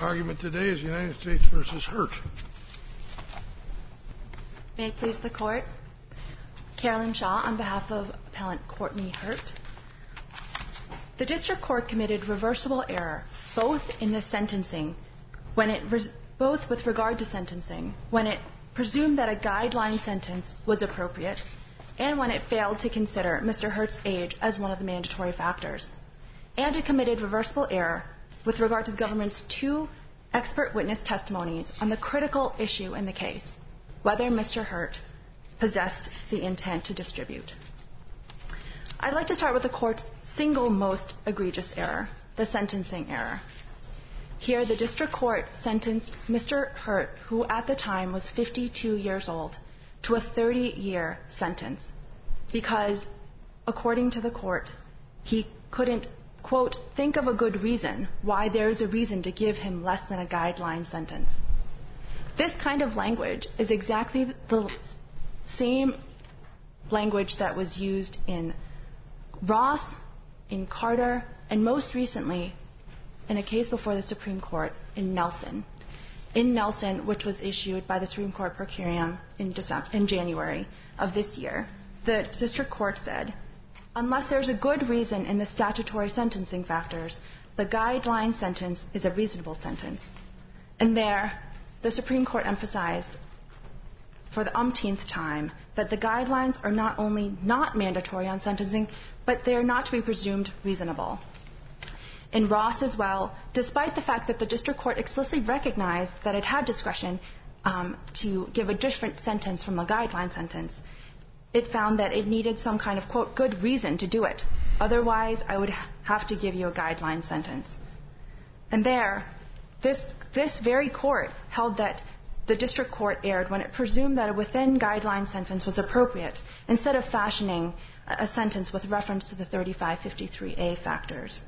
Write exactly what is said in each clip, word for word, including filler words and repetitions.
Argument today is United States versus Hurt. May it please the Court. Carolyn Shaw on behalf of Appellant Courtney Hurt. The District Court committed reversible error both in the sentencing, when it res- both with regard to sentencing, when it presumed that a guideline sentence was appropriate, and when it failed to consider Mister Hurt's age as one of the mandatory factors. And it committed reversible error with regard to the government's two expert witness testimonies on the critical issue in the case, whether Mister Hurt possessed the intent to distribute. I'd like to start with the Court's single most egregious error, the sentencing error. Here, the District Court sentenced Mister Hurt, who at the time was fifty-two years old, to a thirty-year sentence because, according to the Court, he couldn't, quote, think of a good reason why there is a reason to give him less than a guideline sentence. This kind of language is exactly the same language that was used in Ross, in Carter, and most recently in a case before the Supreme Court in Nelson. In Nelson, which was issued by the Supreme Court per curiam in, December, in January of this year, the District Court said, unless there's a good reason in the statutory sentencing factors, the guideline sentence is a reasonable sentence. And there, the Supreme Court emphasized for the umpteenth time that the guidelines are not only not mandatory on sentencing, but they are not to be presumed reasonable. In Ross as well, despite the fact that the District Court explicitly recognized that it had discretion um, to give a different sentence from a guideline sentence, it found that it needed some kind of, quote, good reason to do it. Otherwise, I would have to give you a guideline sentence. And there, this, this very court held that the District Court erred when it presumed that a within-guideline sentence was appropriate instead of fashioning a, a sentence with reference to the thirty-five fifty-three A factors.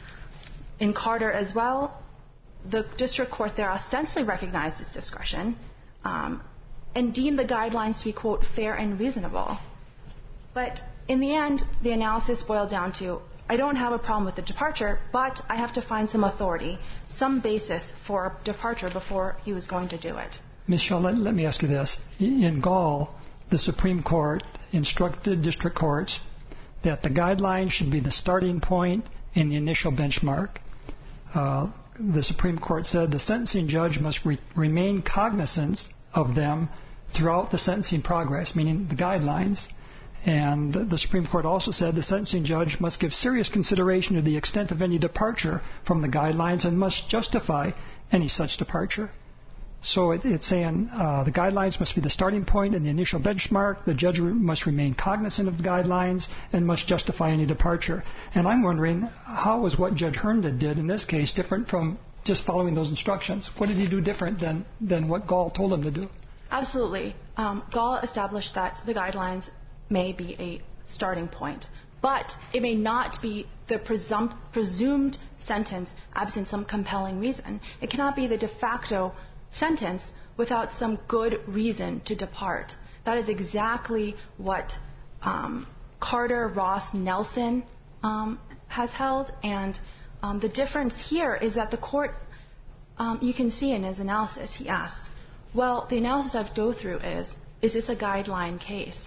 In Carter as well, the District Court there ostensibly recognized its discretion um, and deemed the guidelines to be, quote, fair and reasonable. But in the end, the analysis boiled down to, I don't have a problem with the departure, but I have to find some authority, some basis for a departure before he was going to do it. Miz Shaw, let, let me ask you this. In Gall, the Supreme Court instructed district courts that the guidelines should be the starting point in the initial benchmark. Uh, the Supreme Court said the sentencing judge must re- remain cognizant of them throughout the sentencing progress, meaning the guidelines. And the Supreme Court also said the sentencing judge must give serious consideration to the extent of any departure from the guidelines and must justify any such departure. So it, it's saying uh, the guidelines must be the starting point in the initial benchmark. The judge re- must remain cognizant of the guidelines and must justify any departure. And I'm wondering, how was what Judge Herndon did in this case different from just following those instructions? What did he do different than, than what Gall told him to do? Absolutely. Um, Gall established that the guidelines may be a starting point, but it may not be the presum- presumed sentence absent some compelling reason. It cannot be the de facto sentence without some good reason to depart. That is exactly what um, Carter, Ross, Nelson um, has held, and um, the difference here is that the court, um, you can see in his analysis, he asks, well, the analysis I've go through is, is this a guideline case?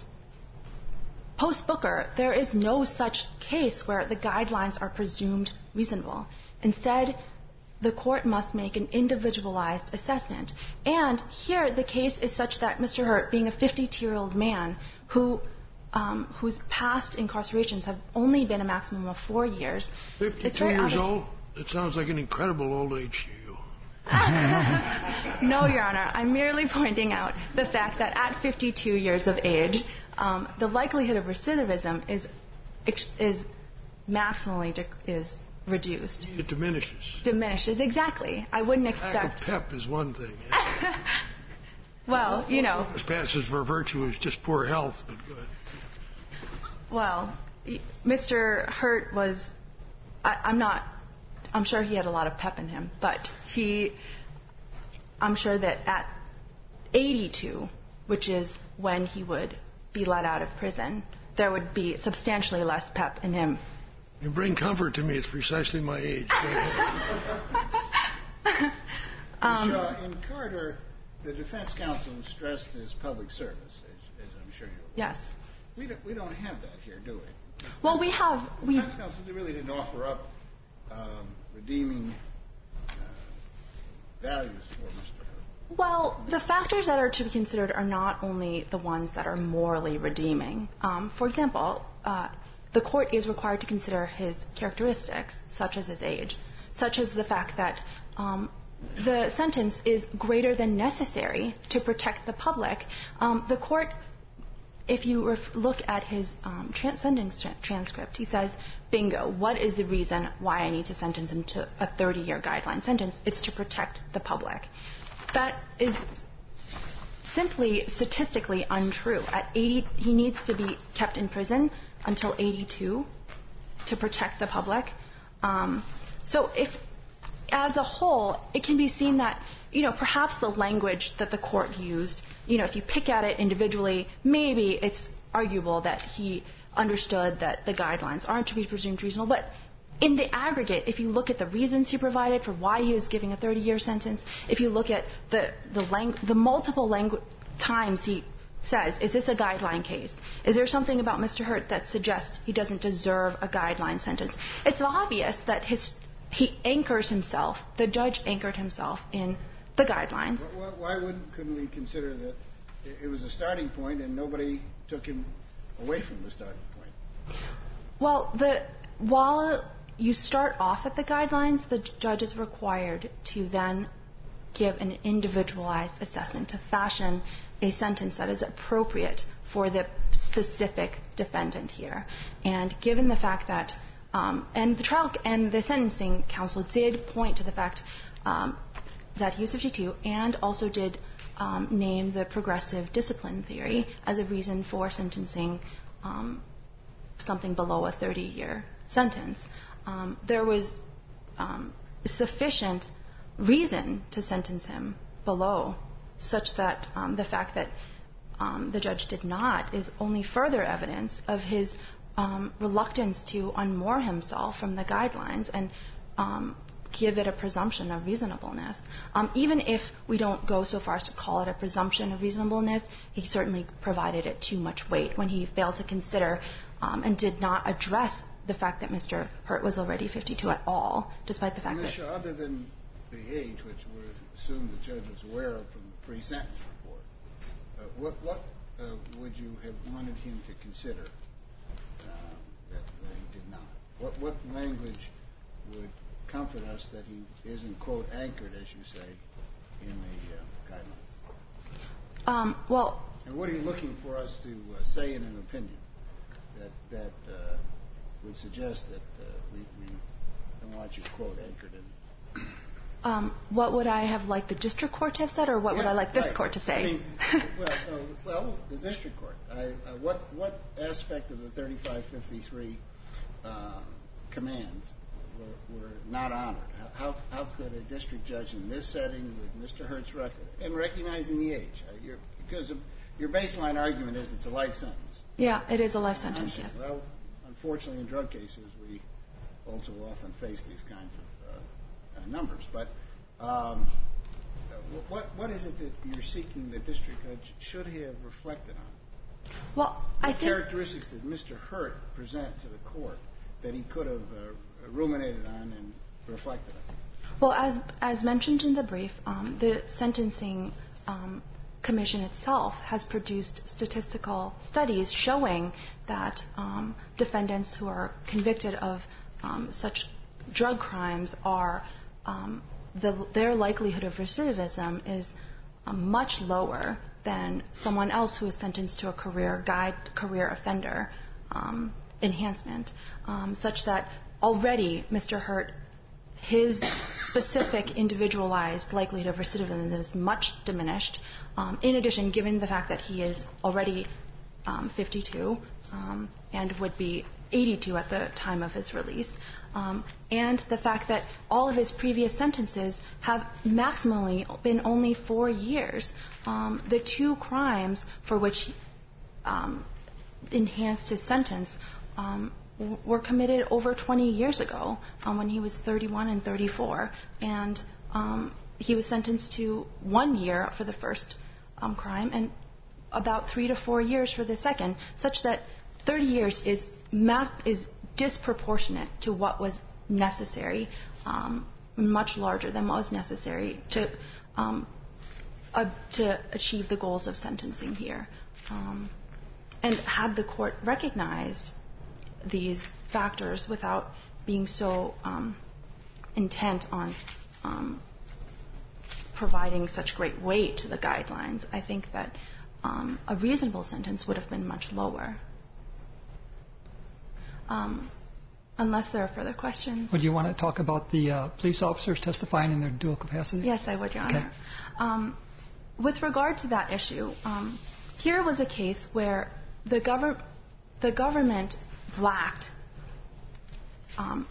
Post-Booker, there is no such case where the guidelines are presumed reasonable. Instead, the court must make an individualized assessment. And here, the case is such that Mister Hurt, being a fifty-two-year-old man who, um, whose past incarcerations have only been a maximum of four years. fifty-two years old? It sounds like an incredible old age to you. No, Your Honor. I'm merely pointing out the fact that at fifty-two years of age, um, the likelihood of recidivism is is maximally de- is reduced. It diminishes. Diminishes, exactly. I wouldn't expect... Lack of pep is one thing. Well, you know... This passes for virtue is just poor health, but good. Well, Mister Hurt was... I, I'm not... I'm sure he had a lot of pep in him, but he... I'm sure that at eighty-two, which is when he would be let out of prison, there would be substantially less pep in him. You bring comfort to me. It's precisely my age. Um, Shaw, in Carter, the defense counsel stressed his public service, as, as I'm sure you're aware. yes. We don't, we don't have that here, do we? The Well, we have The we. defense counsel really didn't offer up um, redeeming uh, values for Mister Hurt. Well, the factors that are to be considered are not only the ones that are morally redeeming. Um, for example, uh, the court is required to consider his characteristics, such as his age, such as the fact that um, the sentence is greater than necessary to protect the public. Um, the court, if you ref- look at his um, trans- sentence tra- transcript, he says, bingo, what is the reason why I need to sentence him to a thirty-year guideline sentence? It's to protect the public. That is simply statistically untrue. At eighty, he needs to be kept in prison until eighty-two to protect the public. Um, so if, as a whole, it can be seen that, you know, perhaps the language that the court used, you know, if you pick at it individually, maybe it's arguable that he understood that the guidelines aren't to be presumed reasonable. But in the aggregate, if you look at the reasons he provided for why he was giving a thirty-year sentence, if you look at the the, langu- the multiple langu- times he says, is this a guideline case? Is there something about Mister Hurt that suggests he doesn't deserve a guideline sentence? It's obvious that his he anchors himself, the judge anchored himself in the guidelines. Why, why wouldn't, couldn't we consider that it was a starting point and nobody took him away from the starting point? Well, the while you start off at the guidelines, the judge is required to then give an individualized assessment to fashion a sentence that is appropriate for the specific defendant here. And given the fact that, um, and the trial and the sentencing counsel did point to the fact um, that he was fifty-two, and also did um, name the progressive discipline theory as a reason for sentencing um, something below a thirty-year sentence. Um, there was um, sufficient reason to sentence him below, such that um, the fact that um, the judge did not is only further evidence of his um, reluctance to unmoor himself from the guidelines and um, give it a presumption of reasonableness. Um, even if we don't go so far as to call it a presumption of reasonableness, he certainly provided it too much weight when he failed to consider um, and did not address the fact that Mister Hurt was already fifty-two at all, despite the fact Miz that... Shaw, other than the age, which we assume the judge was aware of from the pre-sentence report, uh, what, what uh, would you have wanted him to consider uh, that, that he did not? What, what language would comfort us that he isn't, quote, anchored, as you say, in the uh, guidelines? Um, well... And what are you looking for us to uh, say in an opinion that, that uh, would suggest that uh, we, we don't want you, quote, anchored in? Um, what would I have liked the district court to have said, or what yeah, would I like this right. court to say? I mean, well, uh, well, the district court. I, uh, what what aspect of the thirty-five fifty-three uh, commands were, were not honored? How, how how could a district judge in this setting with Mister Hurt's record and recognizing the age, uh, you're, because of, your baseline argument is it's a life sentence. Yeah, it is a life sentence. Yes. Well, unfortunately, in drug cases, we all too often face these kinds of Uh, numbers, but um, what what is it that you're seeking the district judge should have reflected on? Well, what I think characteristics did Mister Hurt present to the court that he could have uh, ruminated on and reflected on? Well, as as mentioned in the brief, um, the sentencing um, commission itself has produced statistical studies showing that um, defendants who are convicted of um, such drug crimes are Um, the, their likelihood of recidivism is uh, much lower than someone else who is sentenced to a career guide, career offender um, enhancement, um, such that already Mister Hurt, his specific individualized likelihood of recidivism is much diminished. Um, in addition, given the fact that he is already um, fifty-two um, and would be eighty-two at the time of his release, um, and the fact that all of his previous sentences have maximally been only four years. Um, the two crimes for which um, enhanced his sentence um, w- were committed over twenty years ago, um, when he was thirty-one and thirty-four, and um, he was sentenced to one year for the first um, crime and about three to four years for the second, such that thirty years is ma- is disproportionate to what was necessary, um, much larger than what was necessary to um, uh, to achieve the goals of sentencing here. Um, and had the court recognized these factors without being so um, intent on um, providing such great weight to the guidelines, I think that um, a reasonable sentence would have been much lower. Um, unless there are further questions. Would you want to talk about the uh, police officers testifying in their dual capacity? Yes, I would, Your Okay. Honor. Um, with regard to that issue, um, here was a case where the, gover- the government lacked, um,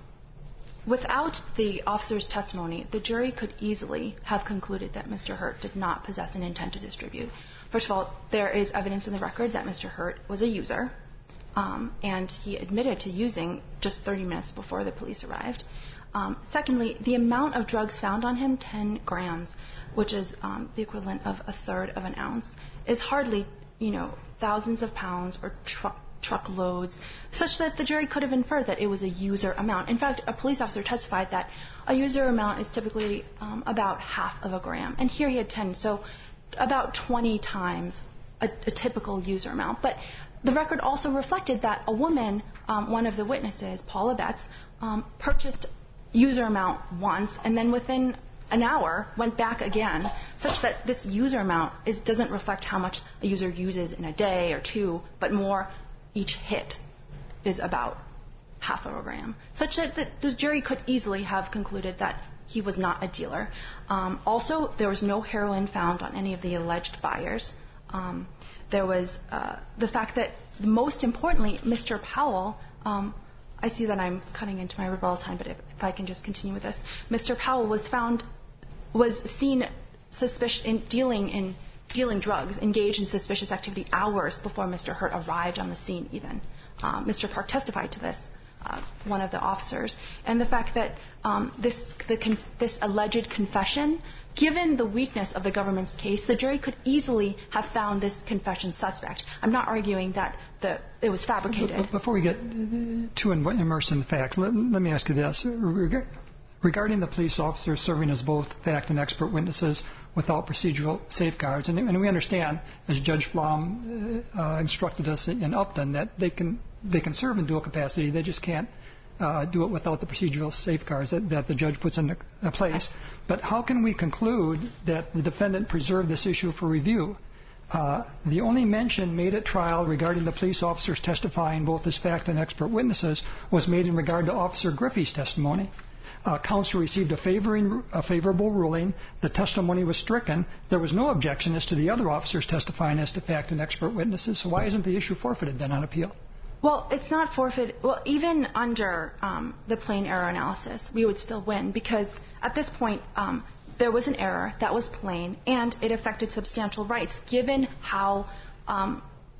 without the officer's testimony, the jury could easily have concluded that Mister Hurt did not possess an intent to distribute. First of all, there is evidence in the record that Mister Hurt was a user, um, and he admitted to using just thirty minutes before the police arrived. Um, secondly, the amount of drugs found on him, ten grams, which is um, the equivalent of a third of an ounce, is hardly, you know, thousands of pounds or truck truckloads, such that the jury could have inferred that it was a user amount. In fact, a police officer testified that a user amount is typically um, about half of a gram, and here he had ten, so about twenty times a, a typical user amount. But the record also reflected that a woman, um, one of the witnesses, Paula Betts, um, purchased user amount once, and then within an hour went back again, such that this user amount is, doesn't reflect how much a user uses in a day or two, but more each hit is about half of a gram, such that the, the jury could easily have concluded that he was not a dealer. Um, also, there was no heroin found on any of the alleged buyers. Um, there was uh, the fact that, most importantly, Mister Powell, um, I see that I'm cutting into my rebuttal time, but if, if I can just continue with this. Mister Powell was found, was seen suspicious in dealing in dealing drugs, engaged in suspicious activity hours before Mister Hurt arrived on the scene even. Um, Mister Park testified to this, uh, one of the officers. And the fact that um, this, the con- this alleged confession, given the weakness of the government's case, the jury could easily have found this confession suspect. I'm not arguing that the, it was fabricated. But before we get too immersed in the facts, let, let me ask you this. Regarding the police officers serving as both fact and expert witnesses without procedural safeguards, and, and we understand, as Judge Flom uh, instructed us in Upton, that they can they can serve in dual capacity. They just can't uh, do it without the procedural safeguards that, that the judge puts into place. But how can we conclude that the defendant preserved this issue for review? Uh, the only mention made at trial regarding the police officers testifying both as fact and expert witnesses was made in regard to Officer Griffey's testimony. Uh, counsel received a, favoring, a favorable ruling. The testimony was stricken. There was no objection as to the other officers testifying as to fact and expert witnesses. So why isn't the issue forfeited then on appeal? Well, it's not forfeit. Well, even under um, the plain error analysis, we would still win because at this point um, there was an error that was plain and it affected substantial rights given how um,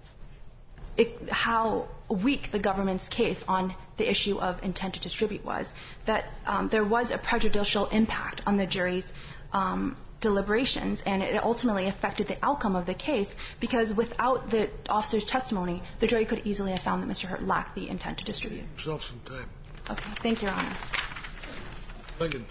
it, how weak the government's case on the issue of intent to distribute was, that um, there was a prejudicial impact on the jury's um, deliberations, and it ultimately affected the outcome of the case because without the officer's testimony, the jury could easily have found that Mister Hurt lacked the intent to distribute. Yourself some time. Okay. Thank you, Your Honor. Liggins.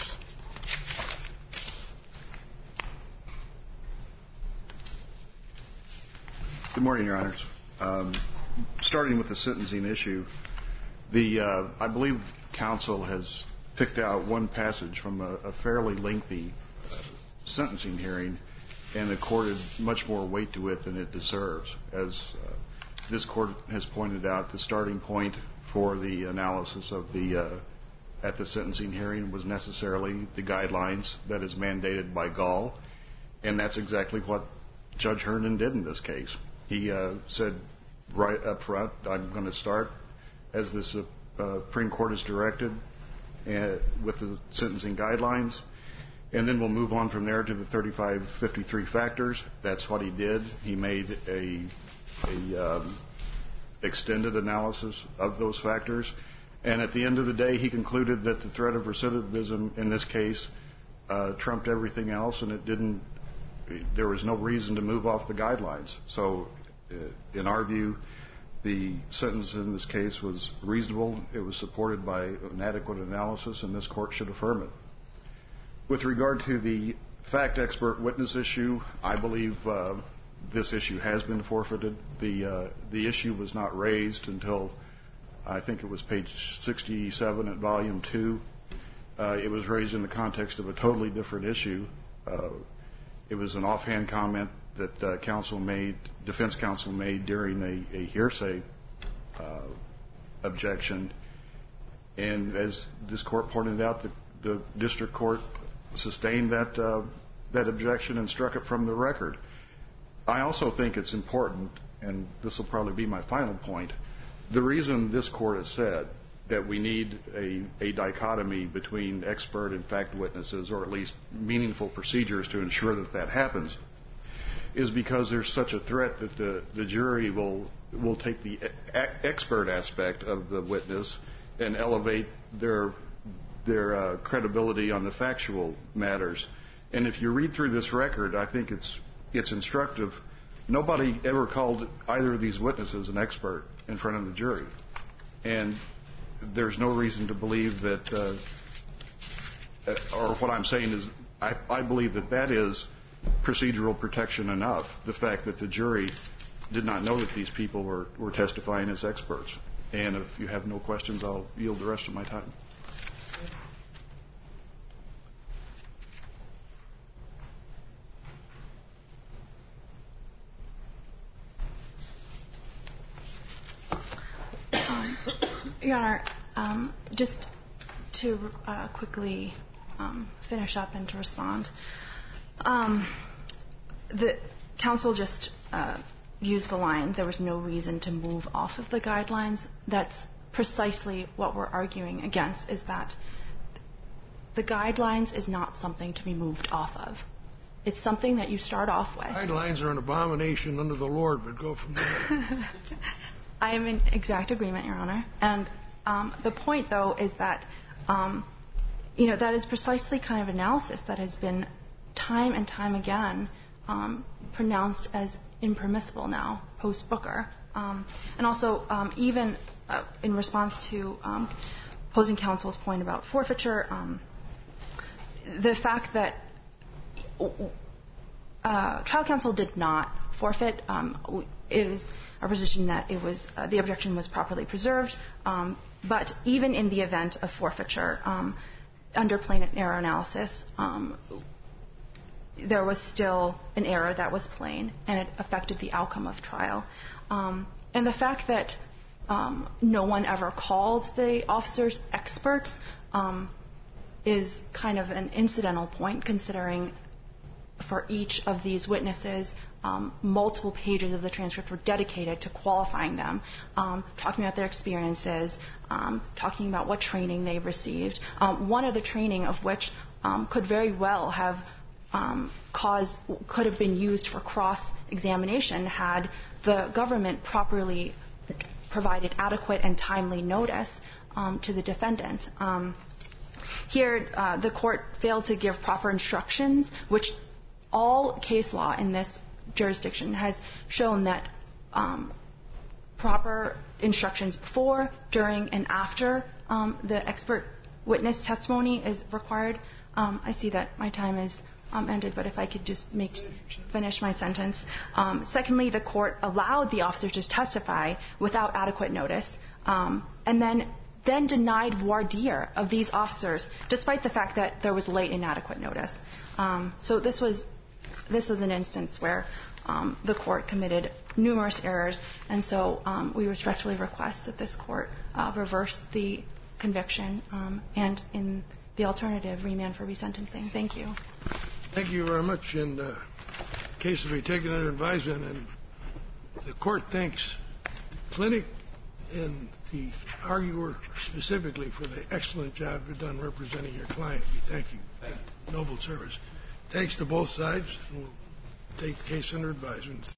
Good morning, Your Honors. Um, starting with the sentencing issue, the uh, I believe counsel has picked out one passage from a, a fairly lengthy uh, sentencing hearing and accorded much more weight to it than it deserves. As uh, this court has pointed out, the starting point for the analysis of the uh, at the sentencing hearing was necessarily the guidelines that is mandated by Gall, and that's exactly what Judge Herndon did in this case. He uh, said right up front, I'm going to start as this uh, Supreme Court has directed uh, with the sentencing guidelines, and then we'll move on from there to the thirty-five fifty-three factors. That's what he did. He made a, a um, extended analysis of those factors, and at the end of the day, he concluded that the threat of recidivism in this case uh, trumped everything else, and it didn't. There was no reason to move off the guidelines. So, uh, in our view, the sentence in this case was reasonable. It was supported by an adequate analysis, and this court should affirm it. With regard to the fact expert witness issue, I believe uh, this issue has been forfeited. The uh, the issue was not raised until I think it was page sixty-seven at volume two. Uh, it was raised in the context of a totally different issue. Uh, it was an offhand comment that uh, counsel made, defense counsel made during a, a hearsay uh, objection. And as this court pointed out, the, the district court sustained that uh, that objection and struck it from the record. I also think it's important, and this will probably be my final point, the reason this court has said that we need a, a dichotomy between expert and fact witnesses, or at least meaningful procedures to ensure that that happens, is because there's such a threat that the, the jury will will take the a- expert aspect of the witness and elevate their their uh, credibility on the factual matters. And if you read through this record, I think it's it's instructive. Nobody ever called either of these witnesses an expert in front of the jury. And there's no reason to believe that, uh, or what I'm saying is, I, I believe that that is procedural protection enough, the fact that the jury did not know that these people were, were testifying as experts. And if you have no questions, I'll yield the rest of my time. Your Honor, um, just to uh, quickly um, finish up and to respond, um, the counsel just uh, used the line, there was no reason to move off of the guidelines. That's precisely what we're arguing against, is that the guidelines is not something to be moved off of. It's something that you start off with. Guidelines are an abomination under the Lord, but go from there. I am in exact agreement, Your Honor. And um, the point, though, is that, um, you know, that is precisely kind of analysis that has been time and time again um, pronounced as impermissible now, post-Booker. Um, and also, um, even uh, in response to um, opposing counsel's point about forfeiture, um, the fact that uh, trial counsel did not forfeit, um, it is our position that it was uh, the objection was properly preserved. Um, but even in the event of forfeiture, um, under plain error analysis, um, there was still an error that was plain, and it affected the outcome of trial. Um, and the fact that um, no one ever called the officers experts um, is kind of an incidental point, considering for each of these witnesses, um, multiple pages of the transcript were dedicated to qualifying them, um, talking about their experiences, um, talking about what training they've received. Um, one of the training of which um, could very well have um, caused, could have been used for cross-examination had the government properly provided adequate and timely notice um, to the defendant. Um, here, uh, the court failed to give proper instructions, which all case law in this jurisdiction has shown that um, proper instructions before, during, and after um, the expert witness testimony is required. Um, I see that my time is um, ended, but if I could just make finish my sentence. Um, secondly, the court allowed the officers to testify without adequate notice, um, and then then denied voir dire of these officers, despite the fact that there was late inadequate notice. Um, so this was this was an instance where um, the court committed numerous errors, and so um, we respectfully request that this court uh, reverse the conviction um, and, in the alternative, remand for resentencing. Thank you. Thank you very much. And uh, the case will be taken under advisement, and the court thanks the clinic and the arguer specifically for the excellent job you've done representing your client. We thank you. Thank you. Noble service. Thanks to both sides. We'll take the case under advisement.